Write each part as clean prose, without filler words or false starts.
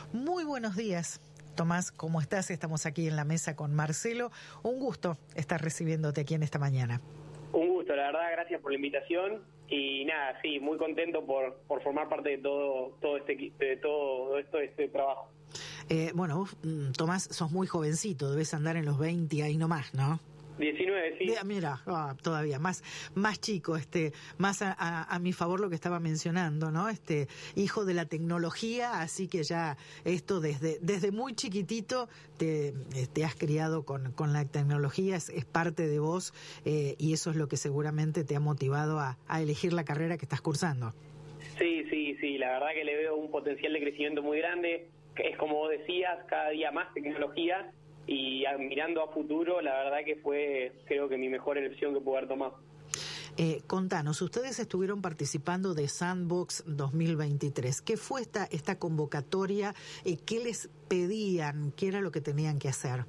Muy buenos días, Tomás, ¿cómo estás? Estamos aquí en la mesa con Marcelo. Un gusto estar recibiendo,te aquí en esta mañana. Un gusto, la verdad, gracias por la invitación. Y nada, sí, muy contento por formar parte de todo este trabajo. Bueno, vos, Tomás, sos muy jovencito, debes andar en los 20 ahí nomás, ¿no? 19, sí. Mira, todavía más chico, más a mi favor lo que estaba mencionando, ¿no? Hijo de la tecnología, así que ya esto desde muy chiquitito te has criado con la tecnología, es parte de vos, y eso es lo que seguramente te ha motivado a elegir la carrera que estás cursando. Sí, la verdad que le veo un potencial de crecimiento muy grande, que es como vos decías, cada día más tecnología. Y mirando a futuro, la verdad que fue, creo que mi mejor elección que pude haber tomado. Contanos, ustedes estuvieron participando de Sandbox 2023. ¿Qué fue esta convocatoria? ¿Qué les pedían? ¿Qué era lo que tenían que hacer?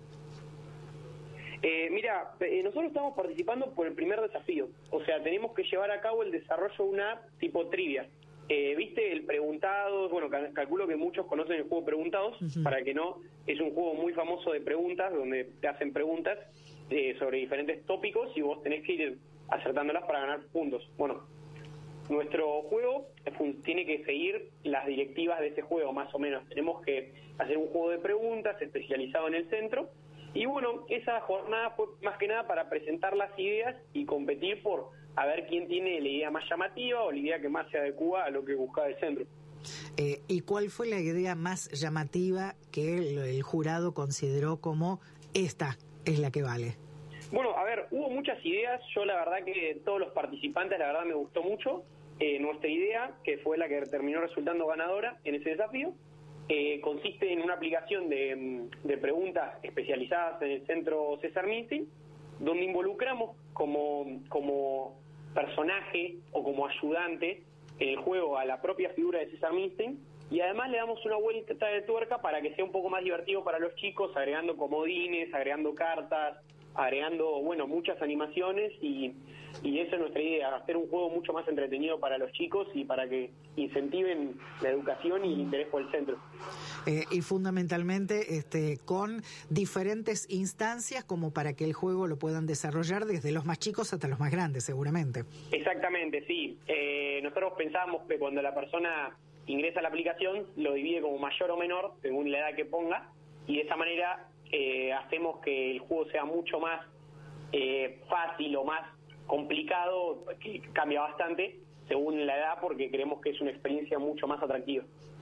Mira, nosotros estamos participando por el primer desafío. O sea, tenemos que llevar a cabo el desarrollo de una app tipo trivia. ¿Viste el Preguntados? Bueno, calculo que muchos conocen el juego Preguntados. Uh-huh. Para que no, es un juego muy famoso de preguntas, donde te hacen preguntas sobre diferentes tópicos y vos tenés que ir acertándolas para ganar puntos. Bueno, nuestro juego tiene que seguir las directivas de ese juego, más o menos. Tenemos que hacer un juego de preguntas especializado en el centro. Y bueno, esa jornada fue más que nada para presentar las ideas y competir por a ver quién tiene la idea más llamativa o la idea que más se adecua a lo que buscaba el centro. ¿Y cuál fue la idea más llamativa que el jurado consideró como esta es la que vale? Bueno, a ver, hubo muchas ideas. Yo la verdad que todos los participantes, la verdad me gustó mucho. Nuestra idea, que fue la que terminó resultando ganadora en ese desafío, consiste en una aplicación de preguntas especializadas en el centro César Milstein, donde involucramos como personaje o como ayudante en el juego a la propia figura de César Milstein, y además le damos una vuelta de tuerca para que sea un poco más divertido para los chicos, agregando comodines, agregando cartas, agregando, bueno, muchas animaciones, y esa es nuestra idea, hacer un juego mucho más entretenido para los chicos y para que incentiven la educación y el interés por el centro. Y fundamentalmente con diferentes instancias como para que el juego lo puedan desarrollar desde los más chicos hasta los más grandes, seguramente. Exactamente, sí. Nosotros pensamos que cuando la persona ingresa a la aplicación lo divide como mayor o menor según la edad que ponga, y de esa manera hacemos que el juego sea mucho más fácil o más complicado, que cambia bastante según la edad, porque creemos que es una experiencia mucho más atractiva.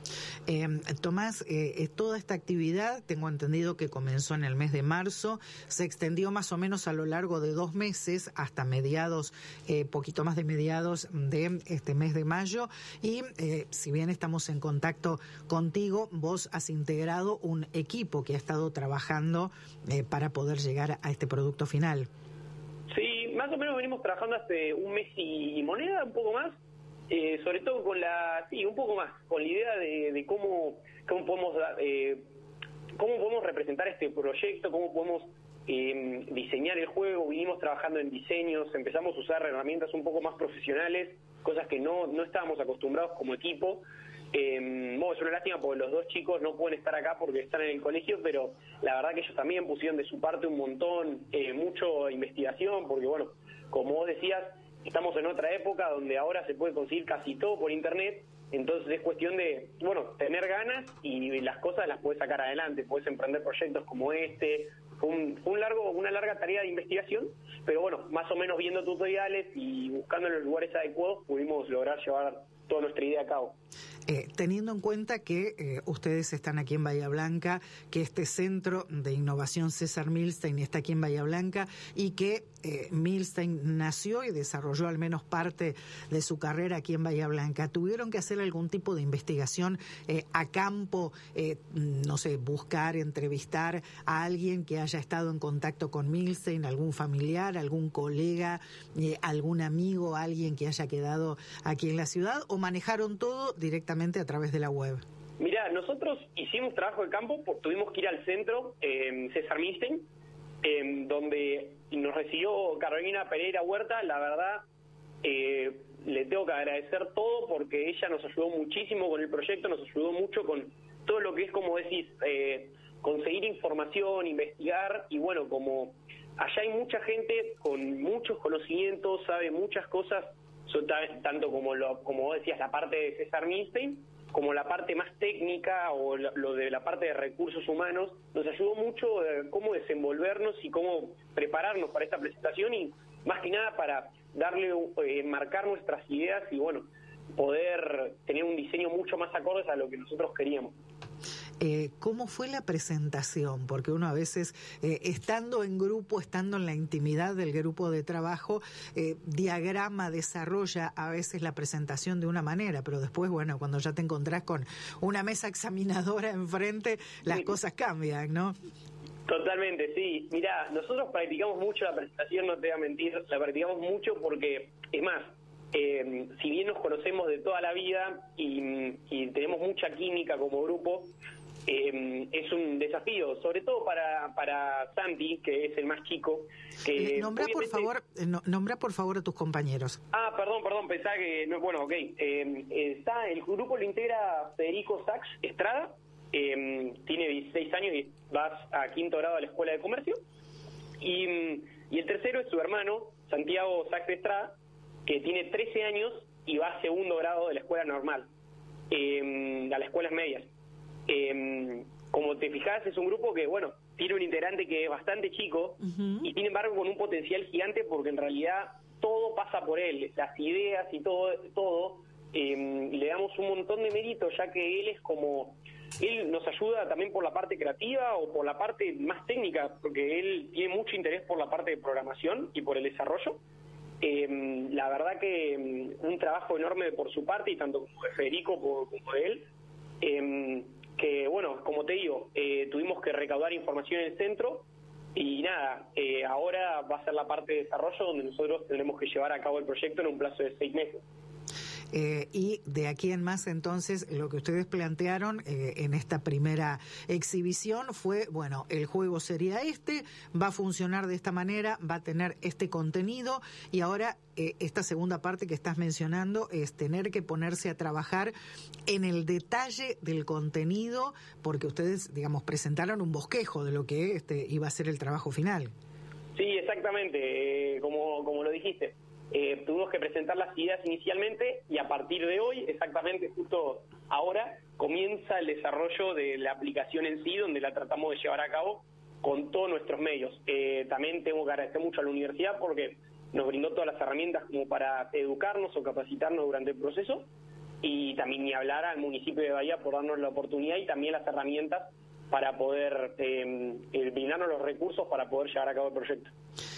Tomás, toda esta actividad, tengo entendido que comenzó en el mes de marzo, se extendió más o menos a lo largo de 2 meses hasta mediados, poquito más de mediados de este mes de mayo, y si bien estamos en contacto contigo, vos has integrado un equipo que ha estado trabajando para poder llegar a este producto final. Sí, más o menos venimos trabajando hace un mes y moneda, un poco más. Sobre todo con un poco más, con la idea de cómo podemos representar este proyecto, cómo podemos diseñar el juego. Vinimos trabajando en diseños, empezamos a usar herramientas un poco más profesionales, cosas que no estábamos acostumbrados como equipo. Bueno, es una lástima porque los 2 chicos no pueden estar acá porque están en el colegio, pero la verdad que ellos también pusieron de su parte un montón, mucho investigación, porque bueno, como vos decías, estamos en otra época donde ahora se puede conseguir casi todo por internet, entonces es cuestión de, bueno, tener ganas y las cosas las puedes sacar adelante, puedes emprender proyectos como este. Fue una larga tarea de investigación, pero bueno, más o menos viendo tutoriales y buscando en los lugares adecuados pudimos lograr llevar toda nuestra idea a cabo. Teniendo en cuenta que ustedes están aquí en Bahía Blanca, que este centro de innovación César Milstein está aquí en Bahía Blanca y que Milstein nació y desarrolló al menos parte de su carrera aquí en Bahía Blanca, ¿tuvieron que hacer algún tipo de investigación a campo, no sé, buscar, entrevistar a alguien que haya estado en contacto con Milstein, algún familiar, algún colega, algún amigo, alguien que haya quedado aquí en la ciudad, o manejaron todo directamente a través de la web? Mira, nosotros hicimos trabajo de campo, tuvimos que ir al centro César Milstein, donde nos recibió Carolina Pereira Huerta. La verdad, le tengo que agradecer todo porque ella nos ayudó muchísimo con el proyecto, nos ayudó mucho con todo lo que es, como decís, conseguir información, investigar, y bueno, como allá hay mucha gente con muchos conocimientos, sabe muchas cosas, tanto como vos decías, la parte de César Milstein, como la parte más técnica o lo de la parte de recursos humanos. Nos ayudó mucho cómo desenvolvernos y cómo prepararnos para esta presentación, y más que nada para darle, marcar nuestras ideas y bueno, poder tener un diseño mucho más acorde a lo que nosotros queríamos. ¿Cómo fue la presentación? Porque uno a veces, estando en grupo, estando en la intimidad del grupo de trabajo, diagrama, desarrolla a veces la presentación de una manera, pero después, bueno, cuando ya te encontrás con una mesa examinadora enfrente, las cosas cambian, ¿no? Totalmente, sí. Mirá, nosotros practicamos mucho la presentación, no te voy a mentir, la practicamos mucho porque, es más, si bien nos conocemos de toda la vida y tenemos mucha química como grupo, es un desafío, sobre todo para Santi, que es el más chico. Nombra por favor a tus compañeros. Perdón, pensaba que... No, bueno, ok. El grupo lo integra Federico Sachs Estrada, tiene 16 años y vas a 5º grado de la Escuela de Comercio. Y el tercero es su hermano, Santiago Sachs Estrada, que tiene 13 años y va a 2º grado de la escuela normal, a las escuelas medias. Como te fijas, es un grupo que, bueno, tiene un integrante que es bastante chico, y sin embargo con un potencial gigante, porque en realidad todo pasa por él, las ideas y todo le damos un montón de mérito, ya que él nos ayuda también por la parte creativa o por la parte más técnica, porque él tiene mucho interés por la parte de programación y por el desarrollo. La verdad que un trabajo enorme por su parte, y tanto como de Federico como de él, que bueno, como te digo, tuvimos que recaudar información en el centro, y nada, ahora va a ser la parte de desarrollo donde nosotros tendremos que llevar a cabo el proyecto en un plazo de 6 meses. Y de aquí en más, entonces, lo que ustedes plantearon en esta primera exhibición fue, bueno, el juego sería va a funcionar de esta manera, va a tener este contenido, y ahora esta segunda parte que estás mencionando es tener que ponerse a trabajar en el detalle del contenido, porque ustedes, digamos, presentaron un bosquejo de lo que iba a ser el trabajo final. Sí, exactamente, como lo dijiste. Tuvimos que presentar las ideas inicialmente, y a partir de hoy, exactamente justo ahora, comienza el desarrollo de la aplicación en sí, donde la tratamos de llevar a cabo con todos nuestros medios. También tengo que agradecer mucho a la universidad porque nos brindó todas las herramientas como para educarnos o capacitarnos durante el proceso, y también ni hablar al municipio de Bahía por darnos la oportunidad y también las herramientas para poder brindarnos los recursos para poder llevar a cabo el proyecto.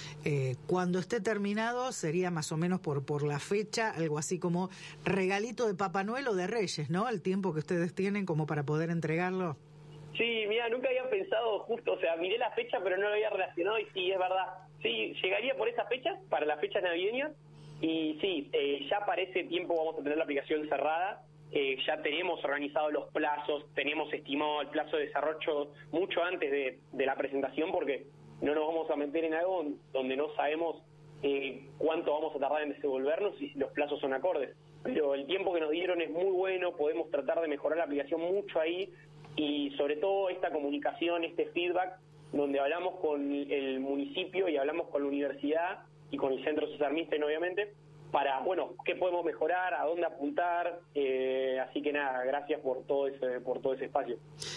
Cuando esté terminado sería más o menos por la fecha, algo así como regalito de Papá Noel o de Reyes, ¿no? El tiempo que ustedes tienen como para poder entregarlo. Sí, mira, nunca había pensado justo, o sea, miré la fecha pero no lo había relacionado, y sí, es verdad. Sí, llegaría por esa fecha, para las fechas navideñas, y sí, ya para ese tiempo vamos a tener la aplicación cerrada. Ya tenemos organizados los plazos, tenemos estimado el plazo de desarrollo mucho antes de la presentación, porque no nos vamos a meter en algo donde no sabemos cuánto vamos a tardar en desenvolvernos y si los plazos son acordes. Pero el tiempo que nos dieron es muy bueno, podemos tratar de mejorar la aplicación mucho ahí, y sobre todo esta comunicación, este feedback, donde hablamos con el municipio y hablamos con la universidad y con el Centro César Milstein, obviamente, para, bueno, qué podemos mejorar, a dónde apuntar, así que nada, gracias por todo ese espacio.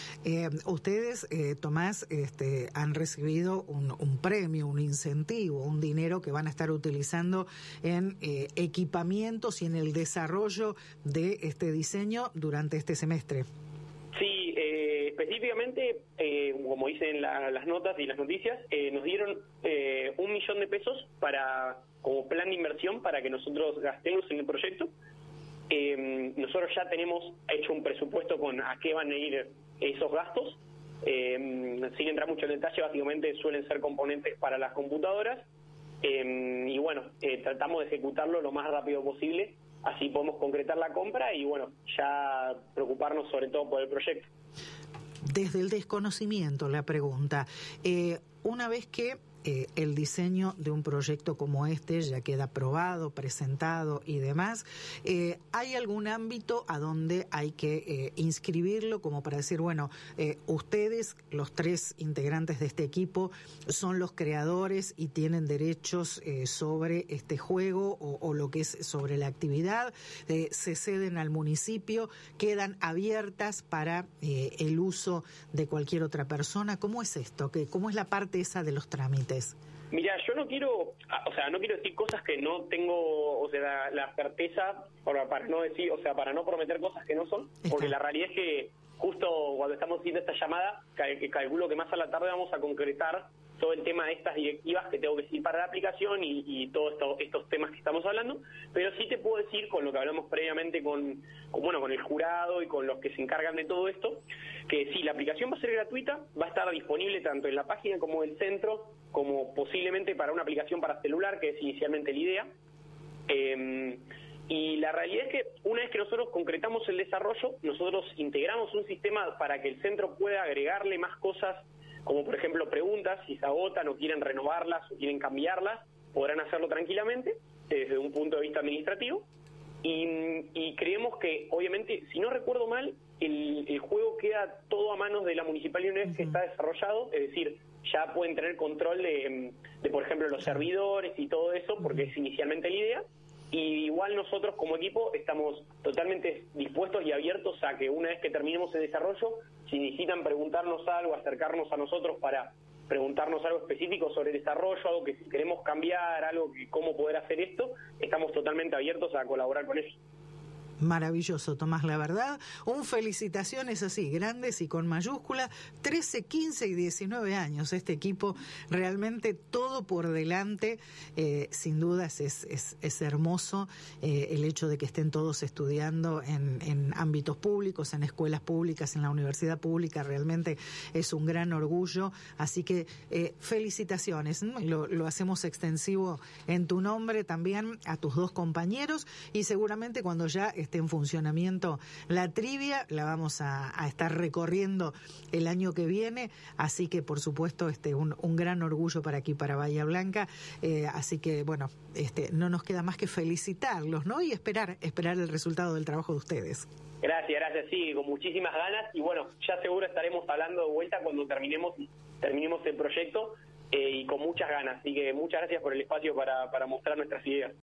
Ustedes, Tomás, han recibido un premio, un incentivo, un dinero que van a estar utilizando en equipamientos y en el desarrollo de este diseño durante este semestre. Sí, específicamente, como dicen las notas y las noticias, nos dieron 1 millón de pesos como plan de inversión para que nosotros gastemos en el proyecto. Nosotros ya tenemos hecho un presupuesto con a qué van a ir esos gastos. Sin entrar mucho en detalle, básicamente suelen ser componentes para las computadoras, y bueno, tratamos de ejecutarlo lo más rápido posible, así podemos concretar la compra y bueno, ya preocuparnos sobre todo por el proyecto. Desde el desconocimiento, la pregunta, una vez que el diseño de un proyecto como este ya queda aprobado, presentado y demás, ¿hay algún ámbito a donde hay que inscribirlo como para decir, bueno, ustedes, los 3 integrantes de este equipo, son los creadores y tienen derechos sobre este juego o lo que es sobre la actividad, se ceden al municipio, quedan abiertas para el uso de cualquier otra persona? ¿Cómo es esto? ¿Cómo es la parte esa de los trámites? Mira, yo no quiero decir cosas que no tengo, la certeza, para no decir, para no prometer cosas que no son, porque la realidad es que justo cuando estamos haciendo esta llamada, calculo que más a la tarde vamos a concretar todo el tema de estas directivas que tengo que seguir para la aplicación y todos estos temas que estamos hablando, pero sí te puedo decir, con lo que hablamos previamente con el jurado y con los que se encargan de todo esto, que sí, la aplicación va a ser gratuita, va a estar disponible tanto en la página como en el centro, como posiblemente para una aplicación para celular, que es inicialmente la idea. Y la realidad es que una vez que nosotros concretamos el desarrollo, nosotros integramos un sistema para que el centro pueda agregarle más cosas, como por ejemplo preguntas, si se agotan o quieren renovarlas o quieren cambiarlas, podrán hacerlo tranquilamente desde un punto de vista administrativo. Y creemos que, obviamente, si no recuerdo mal, el juego queda todo a manos de la municipalidad una vez que está desarrollado, es decir, ya pueden tener control de por ejemplo, los servidores y todo eso, porque es inicialmente la idea. Y igual nosotros como equipo estamos totalmente dispuestos y abiertos a que una vez que terminemos el desarrollo, si necesitan preguntarnos algo, acercarnos a nosotros para preguntarnos algo específico sobre el desarrollo, algo que si queremos cambiar, algo que cómo poder hacer esto, estamos totalmente abiertos a colaborar con eso. Maravilloso, Tomás, la verdad. Felicitaciones así, grandes y con mayúscula. 13, 15 y 19 años. Este equipo realmente todo por delante. Sin dudas es hermoso el hecho de que estén todos estudiando en ámbitos públicos, en escuelas públicas, en la universidad pública. Realmente es un gran orgullo. Así que felicitaciones. Lo hacemos extensivo en tu nombre también a tus 2 compañeros y seguramente cuando ya esté en funcionamiento la trivia, la vamos a estar recorriendo el año que viene, así que por supuesto un gran orgullo para aquí, para Bahía Blanca, así que bueno, no nos queda más que felicitarlos, ¿no? Y esperar el resultado del trabajo de ustedes. Gracias, sí, con muchísimas ganas y bueno, ya seguro estaremos hablando de vuelta cuando terminemos el proyecto y con muchas ganas, así que muchas gracias por el espacio para mostrar nuestras ideas.